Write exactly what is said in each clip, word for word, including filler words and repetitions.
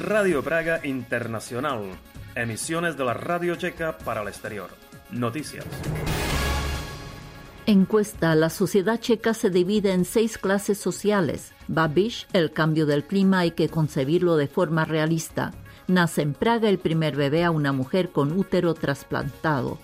Radio Praga Internacional. Emisiones de la Radio Checa para el exterior. Noticias. Encuesta: la sociedad checa se divide en seis clases sociales. Babiš: el cambio del clima hay que concebirlo de forma realista. Nace en Praga el primer bebé a una mujer con útero trasplantado.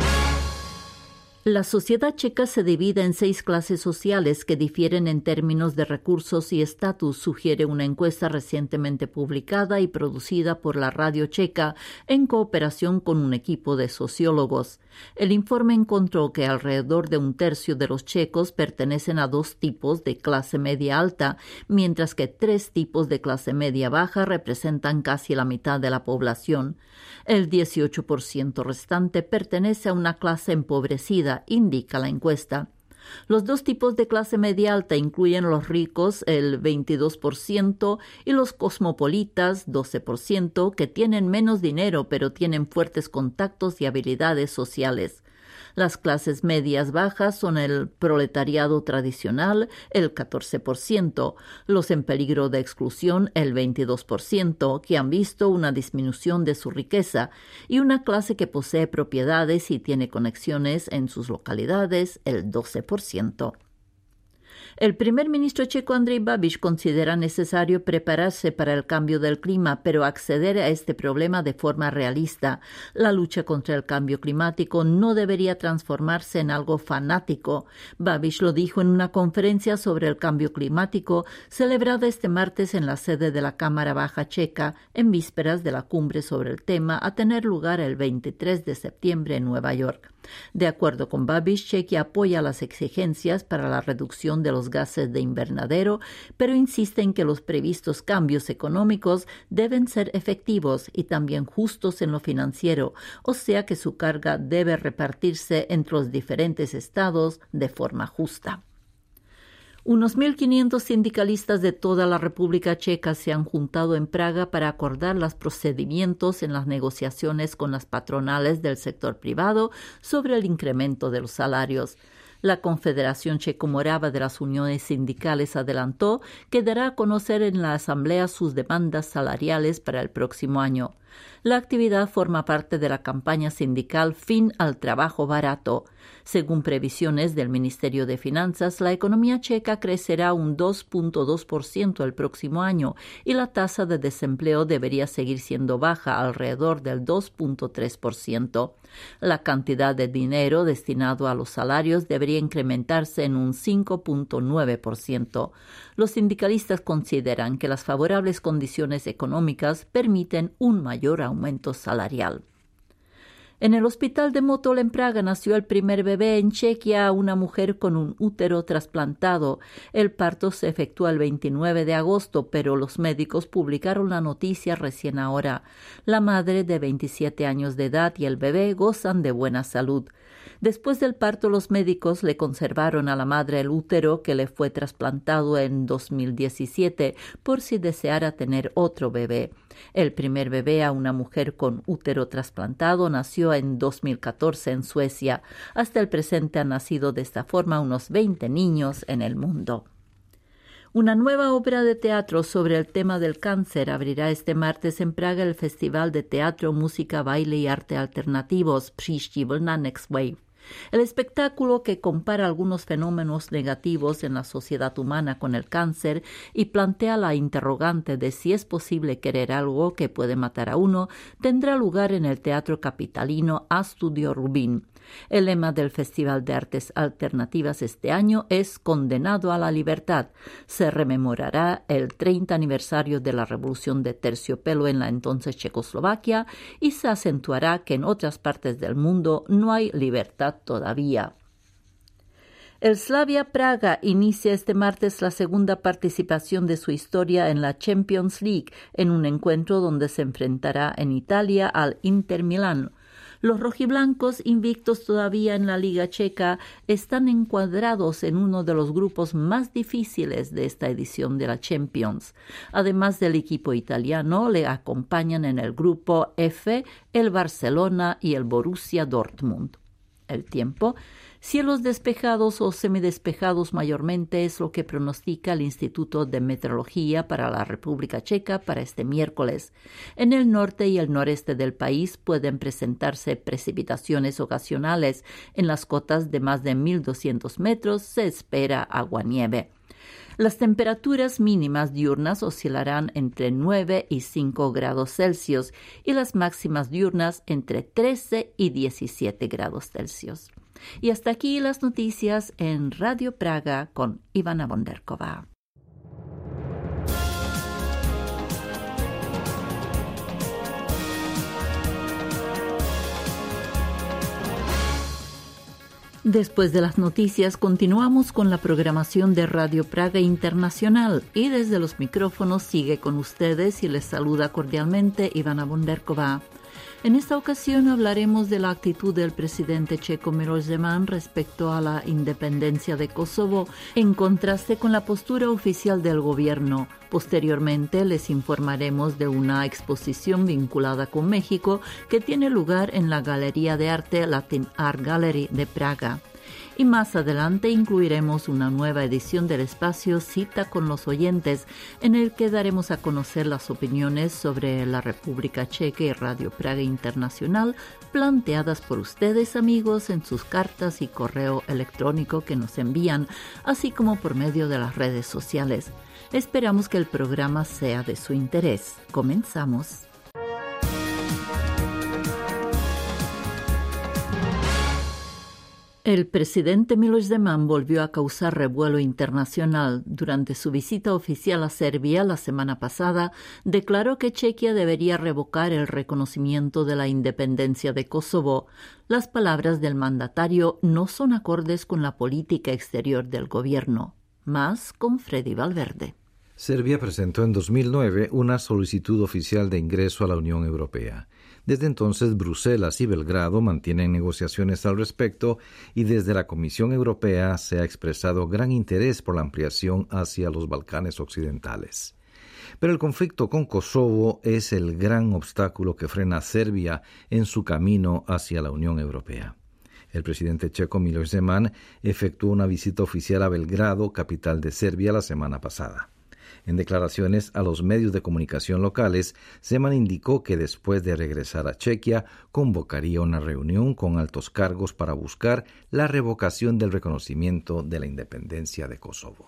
La sociedad checa se divide en seis clases sociales que difieren en términos de recursos y estatus, sugiere una encuesta recientemente publicada y producida por la Radio Checa en cooperación con un equipo de sociólogos. El informe encontró que alrededor de un tercio de los checos pertenecen a dos tipos de clase media alta, mientras que tres tipos de clase media baja representan casi la mitad de la población. El dieciocho por ciento restante pertenece a una clase empobrecida, indica la encuesta. Los dos tipos de clase media alta incluyen los ricos, el veintidós por ciento, y los cosmopolitas, doce por ciento, que tienen menos dinero pero tienen fuertes contactos y habilidades sociales. Las clases medias bajas son el proletariado tradicional, el catorce por ciento, los en peligro de exclusión, el veintidós por ciento, que han visto una disminución de su riqueza, y una clase que posee propiedades y tiene conexiones en sus localidades, el doce por ciento. El primer ministro checo Andrej Babiš considera necesario prepararse para el cambio del clima, pero acceder a este problema de forma realista. La lucha contra el cambio climático no debería transformarse en algo fanático. Babiš lo dijo en una conferencia sobre el cambio climático celebrada este martes en la sede de la Cámara Baja checa, en vísperas de la cumbre sobre el tema a tener lugar el veintitrés de septiembre en Nueva York. De acuerdo con Babiš, Chequia apoya las exigencias para la reducción de los gases de invernadero, pero insiste en que los previstos cambios económicos deben ser efectivos y también justos en lo financiero, o sea que su carga debe repartirse entre los diferentes estados de forma justa. Unos mil quinientos sindicalistas de toda la República Checa se han juntado en Praga para acordar los procedimientos en las negociaciones con las patronales del sector privado sobre el incremento de los salarios. La Confederación Checo-Morava de las Uniones Sindicales adelantó que dará a conocer en la Asamblea sus demandas salariales para el próximo año. La actividad forma parte de la campaña sindical Fin al trabajo barato. Según previsiones del Ministerio de Finanzas, la economía checa crecerá un dos punto dos por ciento el próximo año y la tasa de desempleo debería seguir siendo baja, alrededor del dos punto tres por ciento. La cantidad de dinero destinado a los salarios debería incrementarse en un cinco punto nueve por ciento. Los sindicalistas consideran que las favorables condiciones económicas permiten un mayor aumento salarial. En el hospital de Motol en Praga nació el primer bebé en Chequia, una mujer con un útero trasplantado. El parto se efectuó el veintinueve de agosto, pero los médicos publicaron la noticia recién ahora. La madre, de veintisiete años de edad, y el bebé gozan de buena salud. Después del parto, los médicos le conservaron a la madre el útero que le fue trasplantado en dos mil diecisiete por si deseara tener otro bebé. El primer bebé a una mujer con útero trasplantado nació en dos mil catorce en Suecia. Hasta el presente han nacido de esta forma unos veinte niños en el mundo. Una nueva obra de teatro sobre el tema del cáncer abrirá este martes en Praga el Festival de Teatro, Música, Baile y Arte Alternativos, Příští vlna, Next Wave. El espectáculo, que compara algunos fenómenos negativos en la sociedad humana con el cáncer y plantea la interrogante de si es posible querer algo que puede matar a uno, tendrá lugar en el Teatro Capitalino A Studio Rubin. El lema del Festival de Artes Alternativas este año es Condenado a la Libertad. Se rememorará el treinta aniversario de la Revolución de Terciopelo en la entonces Checoslovaquia y se acentuará que en otras partes del mundo no hay libertad todavía. El Slavia Praga inicia este martes la segunda participación de su historia en la Champions League, en un encuentro donde se enfrentará en Italia al Inter Milán. Los rojiblancos, invictos todavía en la Liga Checa, están encuadrados en uno de los grupos más difíciles de esta edición de la Champions. Además del equipo italiano, le acompañan en el grupo F el Barcelona y el Borussia Dortmund. El tiempo. Cielos despejados o semidespejados mayormente es lo que pronostica el Instituto de Meteorología para la República Checa para este miércoles. En el norte y el noreste del país pueden presentarse precipitaciones ocasionales. En las cotas de más de mil doscientos metros se espera aguanieve. Las temperaturas mínimas diurnas oscilarán entre nueve y cinco grados Celsius y las máximas diurnas entre trece y diecisiete grados Celsius. Y hasta aquí las noticias en Radio Praga con Ivana Bonderkova. Después de las noticias, continuamos con la programación de Radio Praga Internacional y desde los micrófonos sigue con ustedes y les saluda cordialmente Ivana Bonderkova. En esta ocasión hablaremos de la actitud del presidente checo Miloš Zeman respecto a la independencia de Kosovo, en contraste con la postura oficial del gobierno. Posteriormente les informaremos de una exposición vinculada con México que tiene lugar en la Galería de Arte Latin Art Gallery de Praga. Y más adelante incluiremos una nueva edición del espacio Cita con los oyentes, en el que daremos a conocer las opiniones sobre la República Checa y Radio Praga Internacional planteadas por ustedes, amigos, en sus cartas y correo electrónico que nos envían, así como por medio de las redes sociales. Esperamos que el programa sea de su interés. Comenzamos. El presidente Miloš Zeman volvió a causar revuelo internacional. Durante su visita oficial a Serbia la semana pasada, declaró que Chequia debería revocar el reconocimiento de la independencia de Kosovo. Las palabras del mandatario no son acordes con la política exterior del gobierno. Más con Freddy Valverde. Serbia presentó en dos mil nueve una solicitud oficial de ingreso a la Unión Europea. Desde entonces, Bruselas y Belgrado mantienen negociaciones al respecto y desde la Comisión Europea se ha expresado gran interés por la ampliación hacia los Balcanes occidentales. Pero el conflicto con Kosovo es el gran obstáculo que frena a Serbia en su camino hacia la Unión Europea. El presidente checo Miloš Zeman efectuó una visita oficial a Belgrado, capital de Serbia, la semana pasada. En declaraciones a los medios de comunicación locales, Zeman indicó que después de regresar a Chequia, convocaría una reunión con altos cargos para buscar la revocación del reconocimiento de la independencia de Kosovo.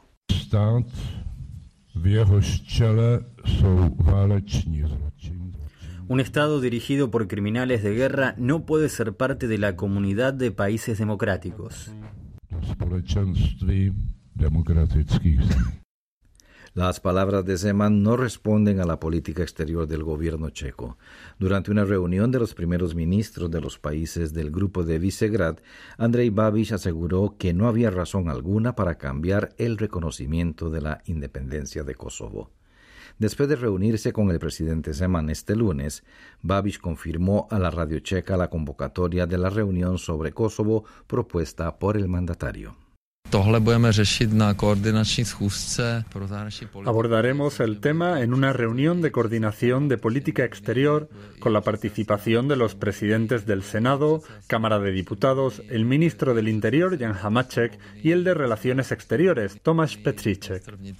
Un Estado dirigido por criminales de guerra no puede ser parte de la comunidad de países democráticos. Las palabras de Zeman no responden a la política exterior del gobierno checo. Durante una reunión de los primeros ministros de los países del grupo de Visegrad, Andrej Babiš aseguró que no había razón alguna para cambiar el reconocimiento de la independencia de Kosovo. Después de reunirse con el presidente Zeman este lunes, Babiš confirmó a la radio checa la convocatoria de la reunión sobre Kosovo propuesta por el mandatario. Abordaremos el tema en una reunión de coordinación de política exterior con la participación de los presidentes del Senado, Cámara de Diputados, el ministro del Interior, Jan Hamáček, y el de Relaciones Exteriores, Tomáš Petříček.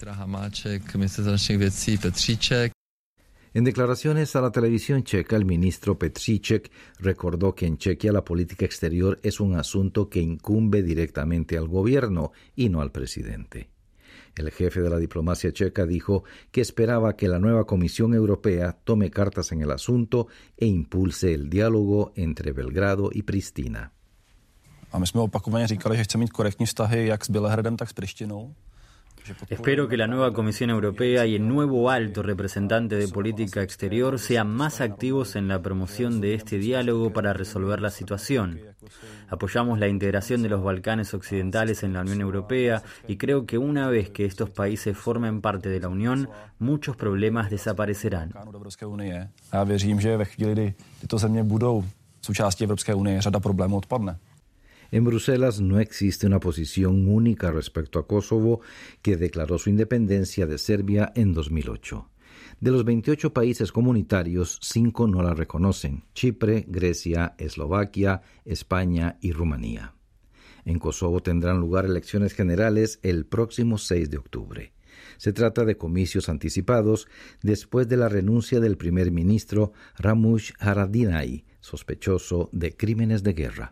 En declaraciones a la televisión checa, el ministro Petříček recordó que en Chequia la política exterior es un asunto que incumbe directamente al gobierno y no al presidente. El jefe de la diplomacia checa dijo que esperaba que la nueva Comisión Europea tome cartas en el asunto e impulse el diálogo entre Belgrado y Pristina. A my jsme opakovaně říkali, že chceme mít korektní vztahy jak s Bělehradem, tak s Prištinou. Espero que la nueva Comisión Europea y el nuevo alto representante de política exterior sean más activos en la promoción de este diálogo para resolver la situación. Apoyamos la integración de los Balcanes occidentales en la Unión Europea y creo que una vez que estos países formen parte de la Unión, muchos problemas desaparecerán. Já věřím, že ve chvíli, kdy tyto země budou součástí Evropské unie, řada problémů odpadne. En Bruselas no existe una posición única respecto a Kosovo, que declaró su independencia de Serbia en dos mil ocho. De los veintiocho países comunitarios, cinco no la reconocen: Chipre, Grecia, Eslovaquia, España y Rumanía. En Kosovo tendrán lugar elecciones generales el próximo seis de octubre. Se trata de comicios anticipados después de la renuncia del primer ministro Ramush Haradinaj, sospechoso de crímenes de guerra.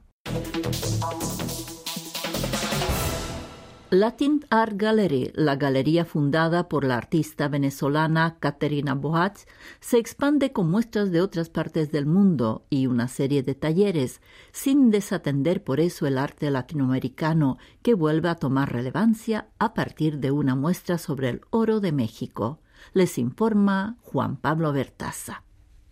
Latin Art Gallery, la galería fundada por la artista venezolana Caterina Bohatz, se expande con muestras de otras partes del mundo y una serie de talleres, sin desatender por eso el arte latinoamericano, que vuelve a tomar relevancia a partir de una muestra sobre el oro de México. Les informa Juan Pablo Bertaza.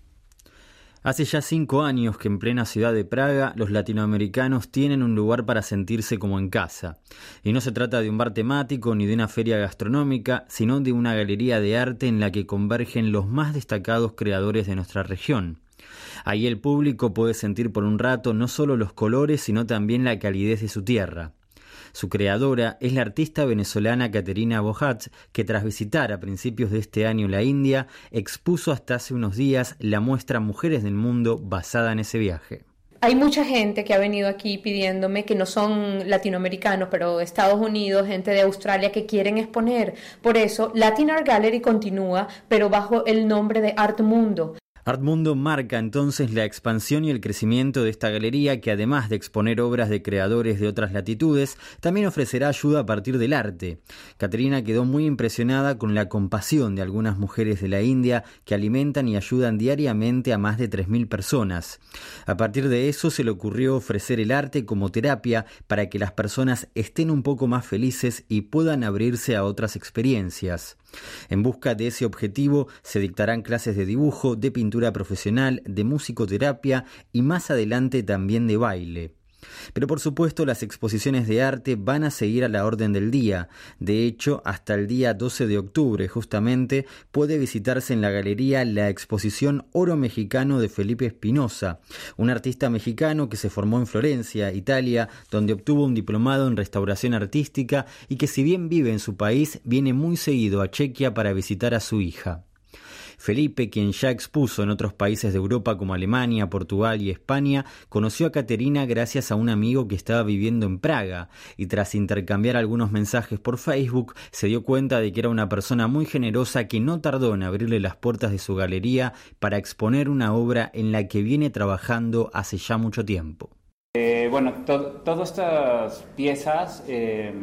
Hace ya cinco años que en plena ciudad de Praga los latinoamericanos tienen un lugar para sentirse como en casa. Y no se trata de un bar temático ni de una feria gastronómica, sino de una galería de arte en la que convergen los más destacados creadores de nuestra región. Ahí el público puede sentir por un rato no solo los colores, sino también la calidez de su tierra. Su creadora es la artista venezolana Caterina Bohatz, que tras visitar a principios de este año la India, expuso hasta hace unos días la muestra Mujeres del Mundo basada en ese viaje. Hay mucha gente que ha venido aquí pidiéndome, que no son latinoamericanos, pero de Estados Unidos, gente de Australia, que quieren exponer. Por eso, Latin Art Gallery continúa, pero bajo el nombre de Art Mundo. Art Mundo marca entonces la expansión y el crecimiento de esta galería, que además de exponer obras de creadores de otras latitudes, también ofrecerá ayuda a partir del arte. Caterina quedó muy impresionada con la compasión de algunas mujeres de la India que alimentan y ayudan diariamente a más de tres mil personas. A partir de eso se le ocurrió ofrecer el arte como terapia para que las personas estén un poco más felices y puedan abrirse a otras experiencias. En busca de ese objetivo se dictarán clases de dibujo, de pintura profesional, de musicoterapia y más adelante también de baile. Pero por supuesto las exposiciones de arte van a seguir a la orden del día. De hecho, hasta el día doce de octubre justamente puede visitarse en la galería la exposición Oro Mexicano de Felipe Espinosa, un artista mexicano que se formó en Florencia, Italia, donde obtuvo un diplomado en restauración artística y que, si bien vive en su país, viene muy seguido a Chequia para visitar a su hija. Felipe, quien ya expuso en otros países de Europa como Alemania, Portugal y España, conoció a Caterina gracias a un amigo que estaba viviendo en Praga y tras intercambiar algunos mensajes por Facebook se dio cuenta de que era una persona muy generosa que no tardó en abrirle las puertas de su galería para exponer una obra en la que viene trabajando hace ya mucho tiempo. Eh, bueno, to- todas estas piezas eh,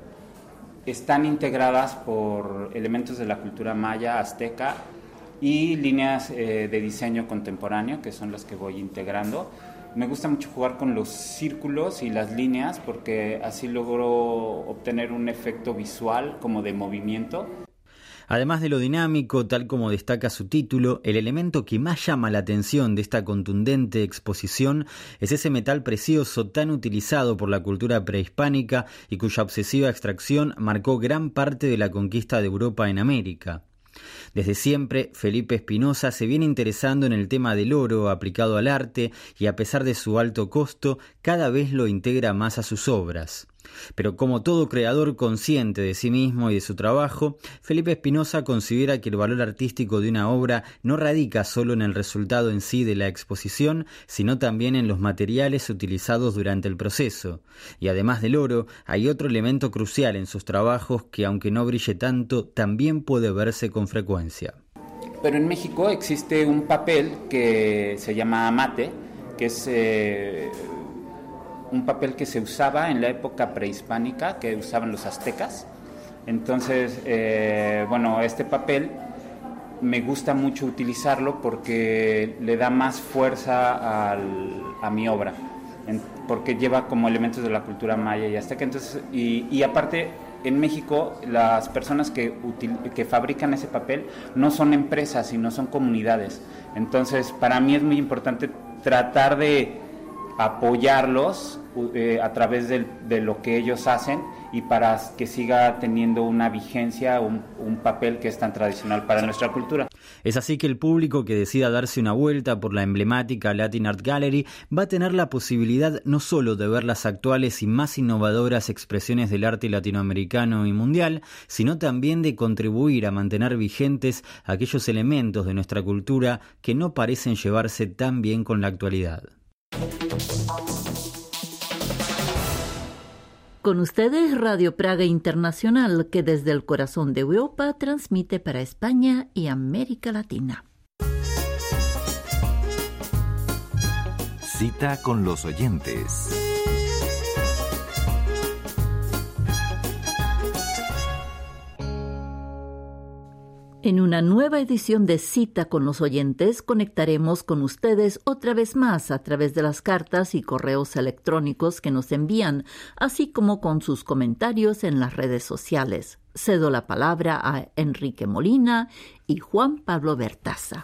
están integradas por elementos de la cultura maya, azteca, y líneas eh, de diseño contemporáneo, que son las que voy integrando. Me gusta mucho jugar con los círculos y las líneas porque así logro obtener un efecto visual como de movimiento. Además de lo dinámico, tal como destaca su título, el elemento que más llama la atención de esta contundente exposición es ese metal precioso tan utilizado por la cultura prehispánica y cuya obsesiva extracción marcó gran parte de la conquista de Europa en América. Desde siempre, Felipe Espinosa se viene interesando en el tema del oro aplicado al arte y, a pesar de su alto costo, cada vez lo integra más a sus obras. Pero como todo creador consciente de sí mismo y de su trabajo, Felipe Espinosa considera que el valor artístico de una obra no radica solo en el resultado en sí de la exposición, sino también en los materiales utilizados durante el proceso. Y además del oro, hay otro elemento crucial en sus trabajos que, aunque no brille tanto, también puede verse con frecuencia. Pero en México existe un papel que se llama amate, que es eh, un papel que se usaba en la época prehispánica, que usaban los aztecas. Entonces, eh, bueno, este papel me gusta mucho utilizarlo porque le da más fuerza al, a mi obra, en, porque lleva como elementos de la cultura maya y azteca. Entonces, y, y aparte, en México, las personas que, util, que fabrican ese papel no son empresas, sino son comunidades. Entonces, para mí es muy importante tratar de apoyarlos eh, a través de, de lo que ellos hacen y para que siga teniendo una vigencia, un, un papel que es tan tradicional para nuestra cultura. Es así que el público que decida darse una vuelta por la emblemática Latin Art Gallery va a tener la posibilidad no solo de ver las actuales y más innovadoras expresiones del arte latinoamericano y mundial, sino también de contribuir a mantener vigentes aquellos elementos de nuestra cultura que no parecen llevarse tan bien con la actualidad. Con ustedes Radio Praga Internacional, que desde el corazón de Europa transmite para España y América Latina. Cita con los oyentes. En una nueva edición de Cita con los oyentes, conectaremos con ustedes otra vez más a través de las cartas y correos electrónicos que nos envían, así como con sus comentarios en las redes sociales. Cedo la palabra a Enrique Molina y Juan Pablo Bertaza.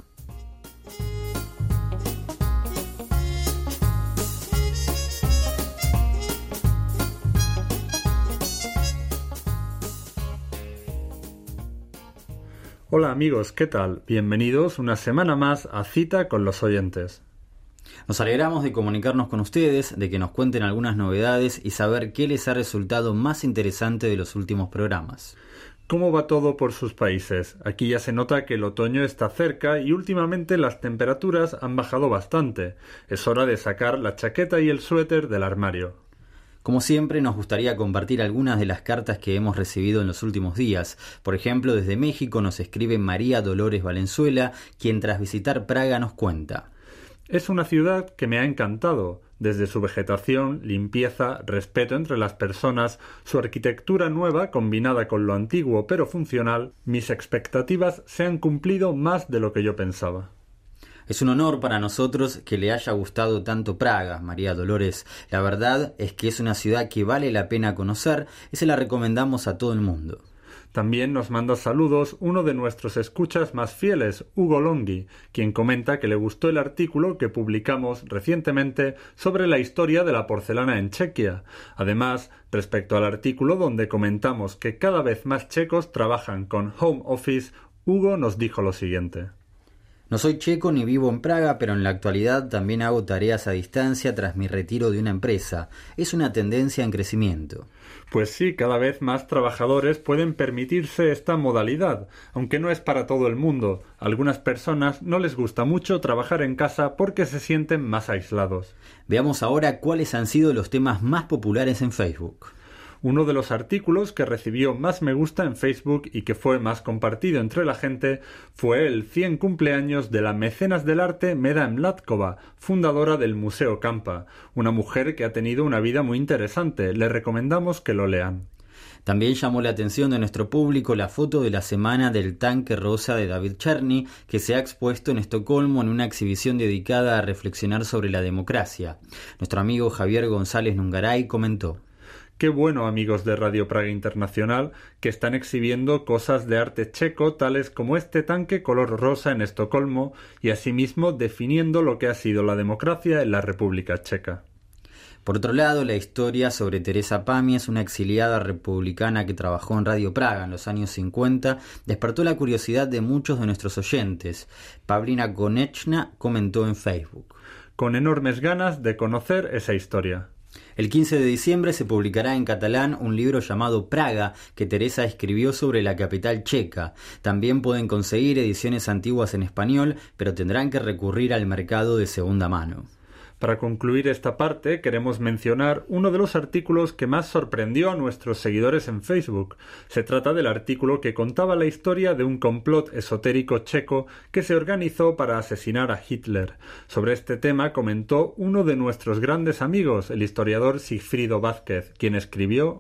Hola amigos, ¿qué tal? Bienvenidos una semana más a Cita con los oyentes. Nos alegramos de comunicarnos con ustedes, de que nos cuenten algunas novedades y saber qué les ha resultado más interesante de los últimos programas. ¿Cómo va todo por sus países? Aquí ya se nota que el otoño está cerca y últimamente las temperaturas han bajado bastante. Es hora de sacar la chaqueta y el suéter del armario. Como siempre, nos gustaría compartir algunas de las cartas que hemos recibido en los últimos días. Por ejemplo, desde México nos escribe María Dolores Valenzuela, quien tras visitar Praga nos cuenta: es una ciudad que me ha encantado, desde su vegetación, limpieza, respeto entre las personas, su arquitectura nueva combinada con lo antiguo pero funcional. Mis expectativas se han cumplido más de lo que yo pensaba. Es un honor para nosotros que le haya gustado tanto Praga, María Dolores. La verdad es que es una ciudad que vale la pena conocer y se la recomendamos a todo el mundo. También nos manda saludos uno de nuestros escuchas más fieles, Hugo Longhi, quien comenta que le gustó el artículo que publicamos recientemente sobre la historia de la porcelana en Chequia. Además, respecto al artículo donde comentamos que cada vez más checos trabajan con home office, Hugo nos dijo lo siguiente: no soy checo ni vivo en Praga, pero en la actualidad también hago tareas a distancia tras mi retiro de una empresa. Es una tendencia en crecimiento. Pues sí, cada vez más trabajadores pueden permitirse esta modalidad, aunque no es para todo el mundo. A algunas personas no les gusta mucho trabajar en casa porque se sienten más aislados. Veamos ahora cuáles han sido los temas más populares en Facebook. Uno de los artículos que recibió más me gusta en Facebook y que fue más compartido entre la gente fue el cien cumpleaños de la mecenas del arte Meda Mlatkova, fundadora del Museo Campa, una mujer que ha tenido una vida muy interesante. Le recomendamos que lo lean. También llamó la atención de nuestro público la foto de la semana del tanque rosa de David Cherny, que se ha expuesto en Estocolmo en una exhibición dedicada a reflexionar sobre la democracia. Nuestro amigo Javier González Nungaray comentó: qué bueno, amigos de Radio Praga Internacional, que están exhibiendo cosas de arte checo tales como este tanque color rosa en Estocolmo y asimismo definiendo lo que ha sido la democracia en la República Checa. Por otro lado, la historia sobre Teresa Pamies, una exiliada republicana que trabajó en Radio Praga en los años cincuenta, despertó la curiosidad de muchos de nuestros oyentes. Paulina Konechna comentó en Facebook: con enormes ganas de conocer esa historia. El quince de diciembre se publicará en catalán un libro llamado Praga, que Teresa escribió sobre la capital checa. También pueden conseguir ediciones antiguas en español, pero tendrán que recurrir al mercado de segunda mano. Para concluir esta parte, queremos mencionar uno de los artículos que más sorprendió a nuestros seguidores en Facebook. Se trata del artículo que contaba la historia de un complot esotérico checo que se organizó para asesinar a Hitler. Sobre este tema comentó uno de nuestros grandes amigos, el historiador Sigfrido Vázquez, quien escribió: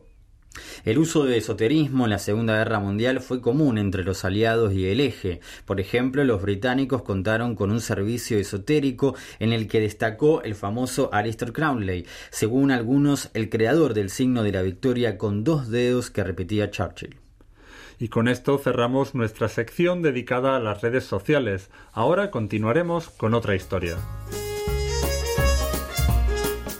el uso de esoterismo en la Segunda Guerra Mundial fue común entre los aliados y el eje. Por ejemplo, los británicos contaron con un servicio esotérico en el que destacó el famoso Aleister Crowley, según algunos el creador del signo de la victoria con dos dedos que repetía Churchill. Y con esto cerramos nuestra sección dedicada a las redes sociales. Ahora continuaremos con otra historia.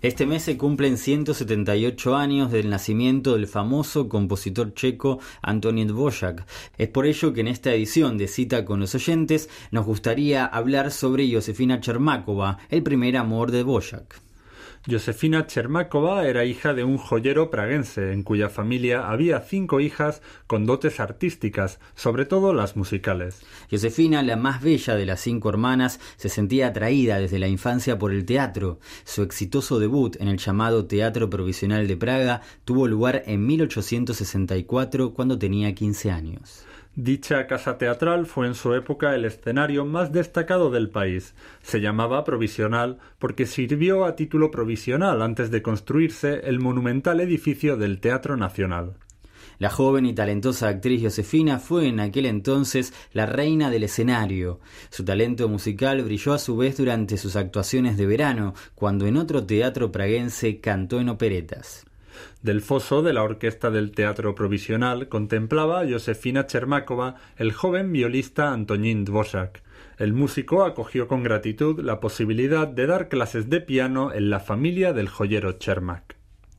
Este mes se cumplen ciento setenta y ocho años del nacimiento del famoso compositor checo Antonín Dvořák. Es por ello que en esta edición de Cita con los oyentes nos gustaría hablar sobre Josefina Čermáková, el primer amor de Dvořák. Josefina Čermáková era hija de un joyero praguense, en cuya familia había cinco hijas con dotes artísticas, sobre todo las musicales. Josefina, la más bella de las cinco hermanas, se sentía atraída desde la infancia por el teatro. Su exitoso debut en el llamado Teatro Provisional de Praga tuvo lugar en mil ochocientos sesenta y cuatro, cuando tenía quince años. Dicha casa teatral fue en su época el escenario más destacado del país. Se llamaba Provisional porque sirvió a título provisional antes de construirse el monumental edificio del Teatro Nacional. La joven y talentosa actriz Josefina fue en aquel entonces la reina del escenario. Su talento musical brilló a su vez durante sus actuaciones de verano, cuando en otro teatro praguense cantó en operetas. Del foso de la orquesta del Teatro Provisional contemplaba a Josefina Čermáková el joven violista Antonín Dvořák. El músico acogió con gratitud la posibilidad de dar clases de piano en la familia del joyero Čermák.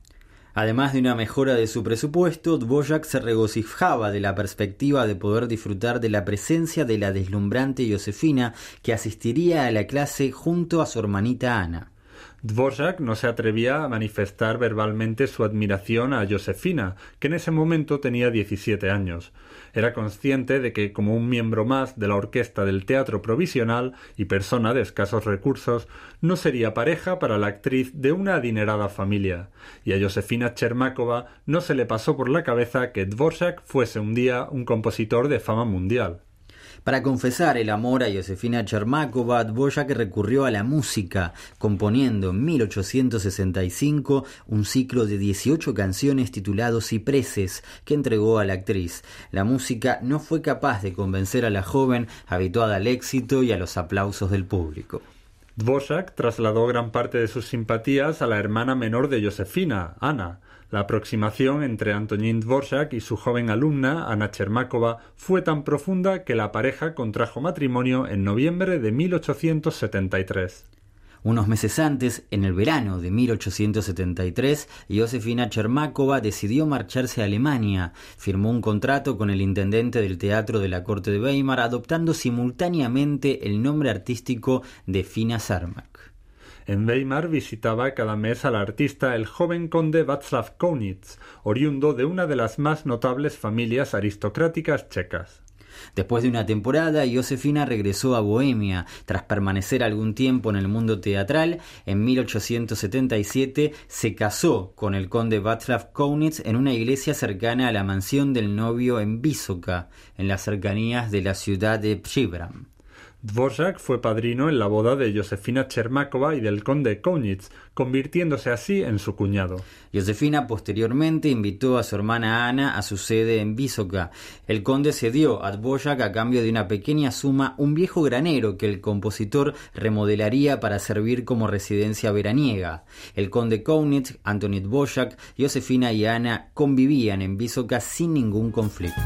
Además de una mejora de su presupuesto, Dvořák se regocijaba de la perspectiva de poder disfrutar de la presencia de la deslumbrante Josefina, que asistiría a la clase junto a su hermanita Ana. Dvořák no se atrevía a manifestar verbalmente su admiración a Josefina, que en ese momento tenía diecisiete años. Era consciente de que, como un miembro más de la orquesta del Teatro Provisional y persona de escasos recursos, no sería pareja para la actriz de una adinerada familia. Y a Josefina Čermáková no se le pasó por la cabeza que Dvořák fuese un día un compositor de fama mundial. Para confesar el amor a Josefina Čermáková, Dvořák recurrió a la música, componiendo en mil ochocientos sesenta y cinco un ciclo de dieciocho canciones titulado Cipreses, que entregó a la actriz. La música no fue capaz de convencer a la joven, habituada al éxito y a los aplausos del público. Dvořák trasladó gran parte de sus simpatías a la hermana menor de Josefina, Ana. La aproximación entre Antonín Dvořák y su joven alumna, Anna Čermáková, fue tan profunda que la pareja contrajo matrimonio en noviembre de mil ochocientos setenta y tres. Unos meses antes, en el verano de mil ochocientos setenta y tres, Josefina Čermáková decidió marcharse a Alemania. Firmó un contrato con el intendente del teatro de la corte de Weimar, adoptando simultáneamente el nombre artístico de Fina Sarmak. En Weimar visitaba cada mes al artista el joven conde Václav Kounitz, oriundo de una de las más notables familias aristocráticas checas. Después de una temporada, Josefina regresó a Bohemia. Tras permanecer algún tiempo en el mundo teatral, en mil ochocientos setenta y siete se casó con el conde Václav Kounitz en una iglesia cercana a la mansión del novio en Vysoká, en las cercanías de la ciudad de Příbram. Dvořák fue padrino en la boda de Josefina Čermáková y del conde Kounitz, convirtiéndose así en su cuñado. Josefina posteriormente invitó a su hermana Ana a su sede en Vysoká. El conde cedió a Dvořák a cambio de una pequeña suma un viejo granero que el compositor remodelaría para servir como residencia veraniega. El conde Kounitz, Antonín Dvořák, Josefina y Ana convivían en Vysoká sin ningún conflicto.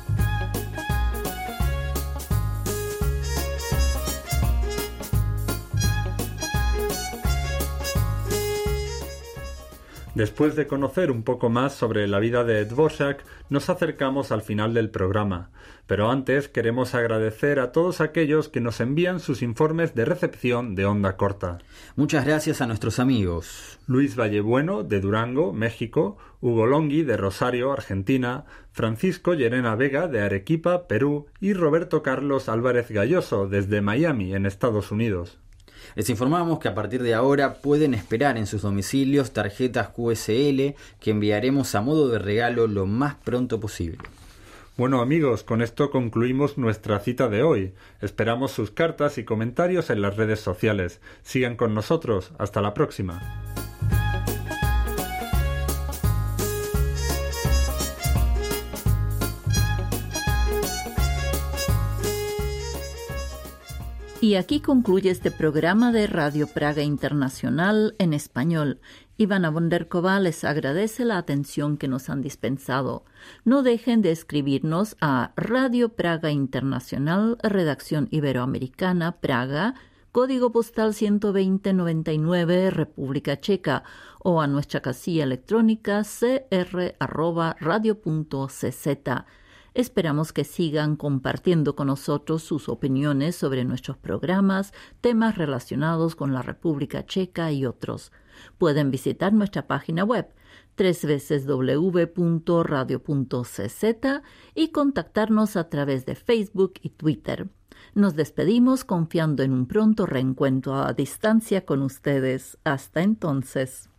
Después de conocer un poco más sobre la vida de Dvořák, nos acercamos al final del programa. Pero antes queremos agradecer a todos aquellos que nos envían sus informes de recepción de onda corta. Muchas gracias a nuestros amigos Luis Vallebueno, de Durango, México; Hugo Longhi, de Rosario, Argentina; Francisco Llerena Vega, de Arequipa, Perú; y Roberto Carlos Álvarez Galloso, desde Miami, en Estados Unidos. Les informamos que a partir de ahora pueden esperar en sus domicilios tarjetas Q S L que enviaremos a modo de regalo lo más pronto posible. Bueno amigos, con esto concluimos nuestra cita de hoy. Esperamos sus cartas y comentarios en las redes sociales. Sigan con nosotros. Hasta la próxima. Y aquí concluye este programa de Radio Praga Internacional en español. Ivana Bonderkova les agradece la atención que nos han dispensado. No dejen de escribirnos a Radio Praga Internacional, Redacción Iberoamericana, Praga, código postal ciento veinte noventa y nueve, República Checa, o a nuestra casilla electrónica c r arroba radio punto c z. Esperamos que sigan compartiendo con nosotros sus opiniones sobre nuestros programas, temas relacionados con la República Checa y otros. Pueden visitar nuestra página web doble u doble u doble u punto radio punto c z y contactarnos a través de Facebook y Twitter. Nos despedimos confiando en un pronto reencuentro a distancia con ustedes. Hasta entonces.